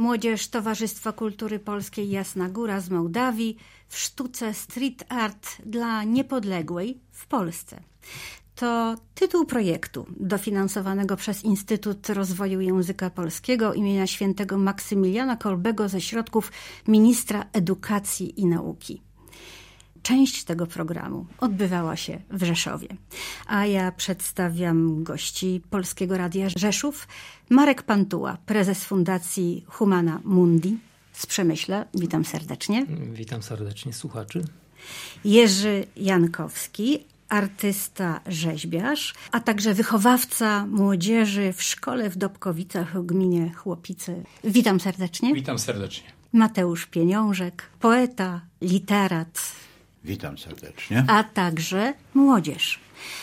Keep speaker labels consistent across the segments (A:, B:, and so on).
A: Młodzież Towarzystwa Kultury Polskiej Jasna Góra z Mołdawii w sztuce street art dla niepodległej w Polsce. To tytuł projektu dofinansowanego przez Instytut Rozwoju Języka Polskiego imienia świętego Maksymiliana Kolbego ze środków ministra edukacji i nauki. Część tego programu odbywała się w Rzeszowie. A ja przedstawiam gości Polskiego Radia Rzeszów. Marek Pantuła, prezes Fundacji Humana Mundi z Przemyśla. Witam serdecznie.
B: Witam serdecznie słuchaczy.
A: Jerzy Jankowski, artysta, rzeźbiarz, a także wychowawca młodzieży w szkole w Dobkowicach w gminie Chłopice. Witam serdecznie.
C: Witam serdecznie.
A: Mateusz Pieniążek, poeta, literat.
C: Witam serdecznie.
A: A także młodzież.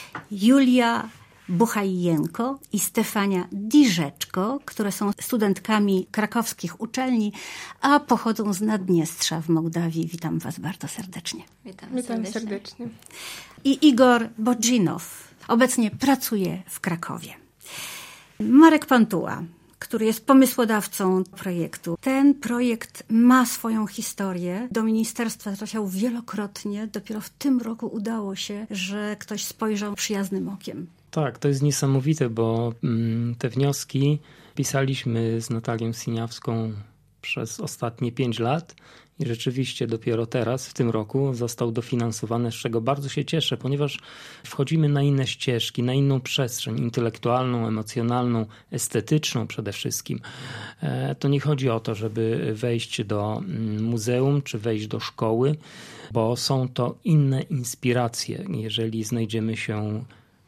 A: Julia Buchajienko i Stefania Diżeczko, które są studentkami krakowskich uczelni, a pochodzą z Naddniestrza w Mołdawii. Witam Was bardzo serdecznie.
D: Witam serdecznie.
A: I Igor Bodzinow obecnie pracuje w Krakowie. Marek Pantuła, który jest pomysłodawcą projektu. Ten projekt ma swoją historię. Do ministerstwa trafiał wielokrotnie. Dopiero w tym roku udało się, że ktoś spojrzał przyjaznym okiem.
B: Tak, to jest niesamowite, bo te wnioski pisaliśmy z Natalią Siniawską przez ostatnie 5 lat i rzeczywiście dopiero teraz, w tym roku, został dofinansowany, z czego bardzo się cieszę, ponieważ wchodzimy na inne ścieżki, na inną przestrzeń intelektualną, emocjonalną, estetyczną przede wszystkim. To nie chodzi o to, żeby wejść do muzeum czy wejść do szkoły, bo są to inne inspiracje. Jeżeli znajdziemy się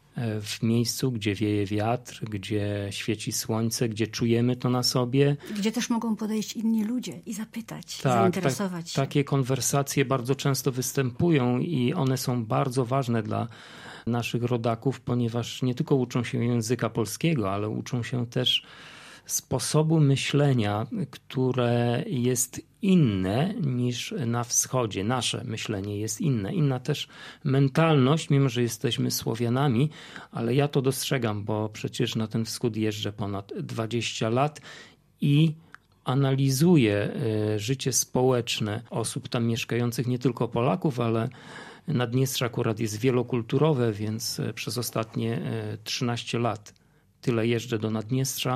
B: w miejscu, gdzie wieje wiatr, gdzie świeci słońce, gdzie czujemy to na sobie.
A: Gdzie też mogą podejść inni ludzie i zapytać, zainteresować się.
B: Takie konwersacje bardzo często występują i one są bardzo ważne dla naszych rodaków, ponieważ nie tylko uczą się języka polskiego, ale uczą się też sposobu myślenia, które jest inne niż na wschodzie. Nasze myślenie jest inne. Inna też mentalność, mimo że jesteśmy Słowianami, ale ja to dostrzegam, bo przecież na ten wschód jeżdżę ponad 20 lat i analizuję życie społeczne osób tam mieszkających, nie tylko Polaków, ale Naddniestrze akurat jest wielokulturowe, więc przez ostatnie 13 lat tyle jeżdżę do Naddniestrza.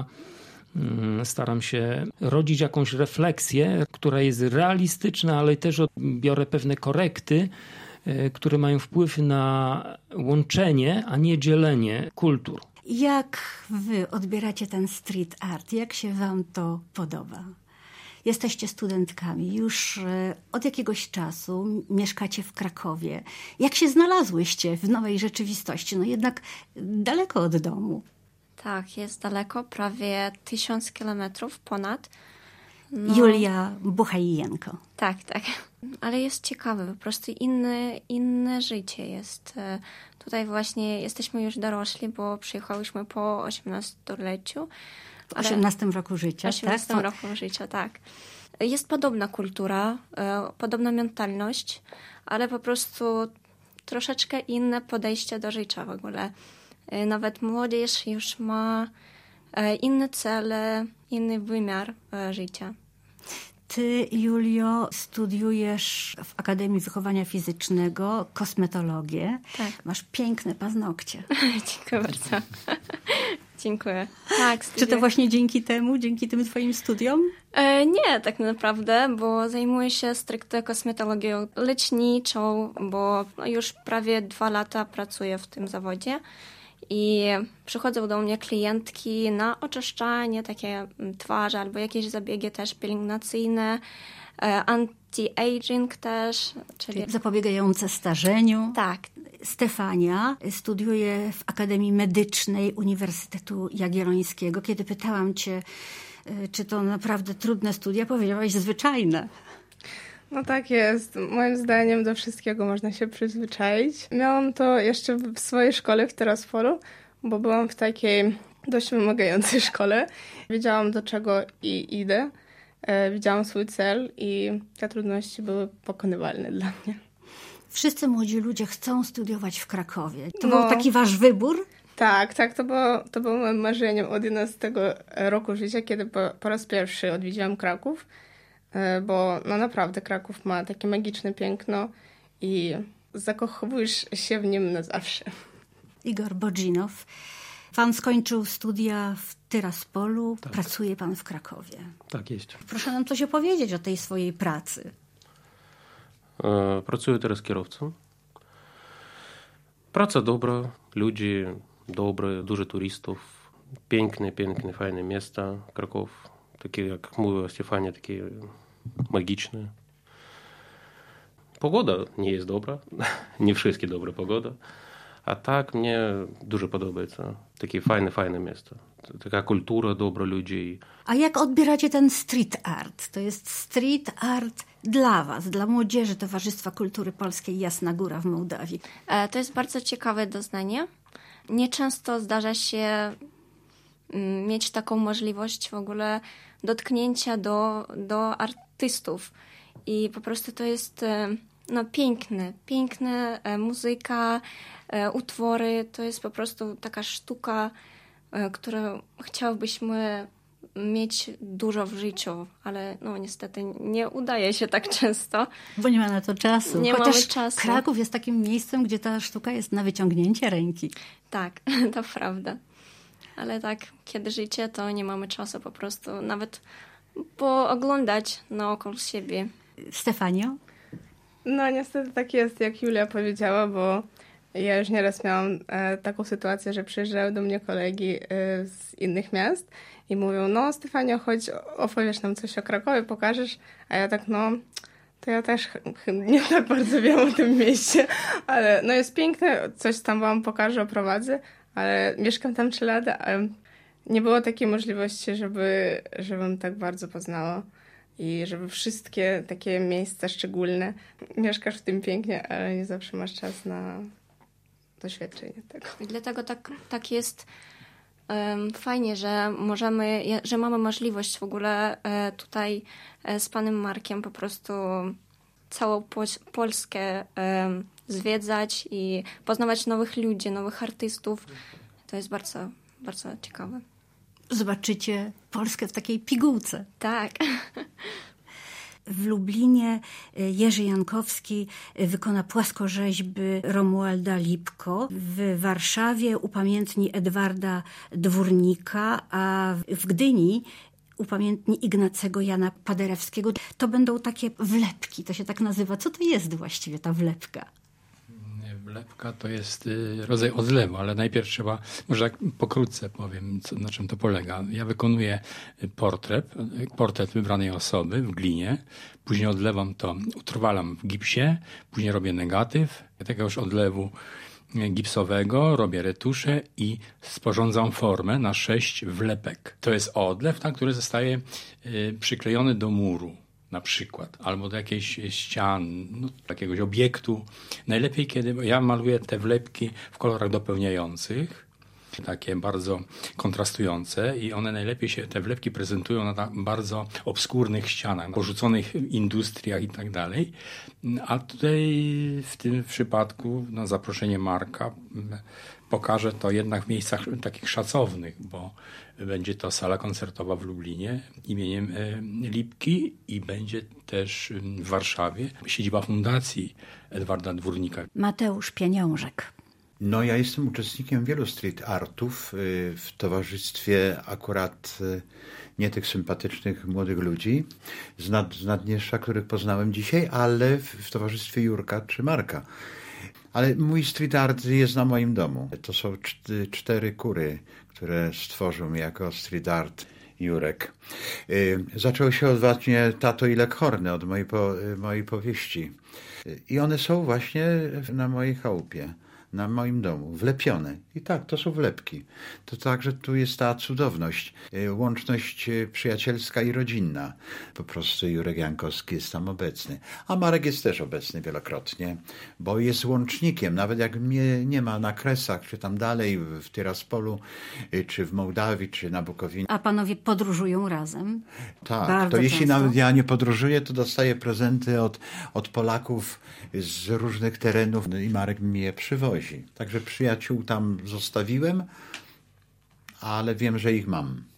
B: Staram się rodzić jakąś refleksję, która jest realistyczna, ale też biorę pewne korekty, które mają wpływ na łączenie, a nie dzielenie kultur.
A: Jak wy odbieracie ten street art? Jak się wam to podoba? Jesteście studentkami, już od jakiegoś czasu mieszkacie w Krakowie. Jak się znalazłyście w nowej rzeczywistości? No jednak daleko od domu.
D: Tak, jest daleko, prawie 1000 kilometrów ponad.
A: Julia Buchajienko.
D: Tak. Ale jest ciekawe, po prostu inne życie jest. Tutaj właśnie jesteśmy już dorośli, bo przyjechałyśmy po 18-leciu.
A: W 18 roku życia,
D: 18
A: tak?
D: roku życia, tak. Jest podobna kultura, podobna mentalność, ale po prostu troszeczkę inne podejście do życia w ogóle. Nawet młodzież już ma inne cele, inny wymiar życia.
A: Ty, Julio, studiujesz w Akademii Wychowania Fizycznego kosmetologię.
D: Tak.
A: Masz piękne paznokcie.
D: Dziękuję bardzo. Dziękuję. Tak,
A: Czy to właśnie dzięki tym twoim studiom?
D: Nie, tak naprawdę, bo zajmuję się stricte kosmetologią leczniczą, bo już prawie 2 lata pracuję w tym zawodzie. I przychodzą do mnie klientki na oczyszczanie, takie twarzy albo jakieś zabiegi też pielęgnacyjne, anti-aging też.
A: Czyli zapobiegające starzeniu.
D: Tak.
A: Stefania studiuje w Akademii Medycznej Uniwersytetu Jagiellońskiego. Kiedy pytałam cię, czy to naprawdę trudne studia, powiedziałaś zwyczajne.
E: No tak jest. Moim zdaniem do wszystkiego można się przyzwyczaić. Miałam to jeszcze w swojej szkole w Tiraspolu, bo byłam w takiej dość wymagającej szkole. Wiedziałam, do czego idę. Widziałam swój cel i te trudności były pokonywalne dla mnie.
A: Wszyscy młodzi ludzie chcą studiować w Krakowie. To był taki wasz wybór?
E: Tak, to było moim marzeniem od 11 roku życia, kiedy po raz pierwszy odwiedziłam Kraków, bo no naprawdę Kraków ma takie magiczne piękno i zakochujesz się w nim na zawsze.
A: Igor Bodzinow, pan skończył studia w Tyraspolu, tak. Pracuje pan w Krakowie.
F: Tak jest.
A: Proszę nam coś opowiedzieć o tej swojej pracy.
F: Pracuję teraz kierowcą. Praca dobra, ludzie dobre, dużo turystów, piękne, fajne miasta. Kraków, takie jak mówiła Stefania, takie magiczne. Pogoda nie jest dobra, nie wszystkie dobra pogoda. A tak mnie dużo podoba. Takie fajne miasta. Taka kultura, dobra ludzi.
A: A jak odbieracie ten street art? To jest street art dla was, dla młodzieży Towarzystwa Kultury Polskiej Jasna Góra w Mołdawii.
D: To jest bardzo ciekawe doznanie. Nieczęsto zdarza się mieć taką możliwość w ogóle dotknięcia do artystów. I po prostu to jest piękne muzyka, utwory. To jest po prostu taka sztuka, którą chciałbyśmy mieć dużo w życiu, ale niestety nie udaje się tak często.
A: Bo nie ma na to czasu.
D: Nie mamy czasu.
A: Kraków jest takim miejscem, gdzie ta sztuka jest na wyciągnięcie ręki.
D: Tak, to prawda. Ale tak, kiedy życie, to nie mamy czasu po prostu nawet pooglądać naokoło siebie.
A: Stefanio?
E: No niestety tak jest, jak Julia powiedziała, bo ja już nieraz miałam taką sytuację, że przyjeżdżały do mnie kolegi z innych miast i mówią, no Stefanio, chodź, opowiesz nam coś o Krakowie, pokażesz, a ja tak, to ja też nie tak bardzo wiem o tym mieście, ale jest piękne, coś tam wam pokażę, oprowadzę, ale mieszkam tam 3 lata, ale nie było takiej możliwości, żebym tak bardzo poznała. I żeby wszystkie takie miejsca szczególne, mieszkasz w tym pięknie, ale nie zawsze masz czas na doświadczenie tego.
D: I dlatego tak jest fajnie, że mamy możliwość w ogóle tutaj z panem Markiem po prostu całą Polskę zwiedzać i poznawać nowych ludzi, nowych artystów. To jest bardzo, bardzo ciekawe.
A: Zobaczycie Polskę w takiej pigułce.
D: Tak.
A: W Lublinie Jerzy Jankowski wykona płaskorzeźby Romualda Lipko. W Warszawie upamiętni Edwarda Dwórnika, a w Gdyni upamiętni Ignacego Jana Paderewskiego. To będą takie wlepki, to się tak nazywa. Co to jest właściwie ta wlepka?
G: Wlepka to jest rodzaj odlewu, ale najpierw trzeba, może tak pokrótce powiem, na czym to polega. Ja wykonuję portret wybranej osoby w glinie, później odlewam to, utrwalam w gipsie, później robię negatyw tego już odlewu gipsowego, robię retusze i sporządzam formę na 6 wlepek. To jest odlew, który zostaje przyklejony do muru. Na przykład, albo do jakiejś ściany, jakiegoś obiektu. Najlepiej, kiedy ja maluję te wlepki w kolorach dopełniających, takie bardzo kontrastujące i one najlepiej się, te wlepki prezentują na bardzo obskurnych ścianach, porzuconych industriach i tak dalej. A tutaj w tym przypadku na zaproszenie Marka pokażę to jednak w miejscach takich szacownych, bo będzie to sala koncertowa w Lublinie imieniem Lipki i będzie też w Warszawie siedziba Fundacji Edwarda Dwórnika.
A: Mateusz Pieniążek.
C: Ja jestem uczestnikiem wielu street artów w towarzystwie akurat nie tych sympatycznych młodych ludzi z Naddniestrza, których poznałem dzisiaj, ale w towarzystwie Jurka czy Marka. Ale mój street art jest na moim domu. To są 4 kury, które stworzył mi jako street art Jurek. Zaczęło się od właśnie Tato i Lekhorny, od mojej powieści. I one są właśnie na mojej chałupie, na moim domu, wlepione. I tak, to są wlepki. To także tu jest ta cudowność, łączność przyjacielska i rodzinna. Po prostu Jurek Jankowski jest tam obecny. A Marek jest też obecny wielokrotnie, bo jest łącznikiem. Nawet jak mnie nie ma na Kresach, czy tam dalej w Tyraspolu, czy w Mołdawii, czy na Bukowinie.
A: A panowie podróżują razem?
C: Tak,
A: bardzo
C: to jeśli
A: często.
C: nawet ja nie podróżuję, to dostaję prezenty od Polaków z różnych terenów i Marek mi je przywozi. więzi. Także przyjaciół tam zostawiłem, ale wiem, że ich mam.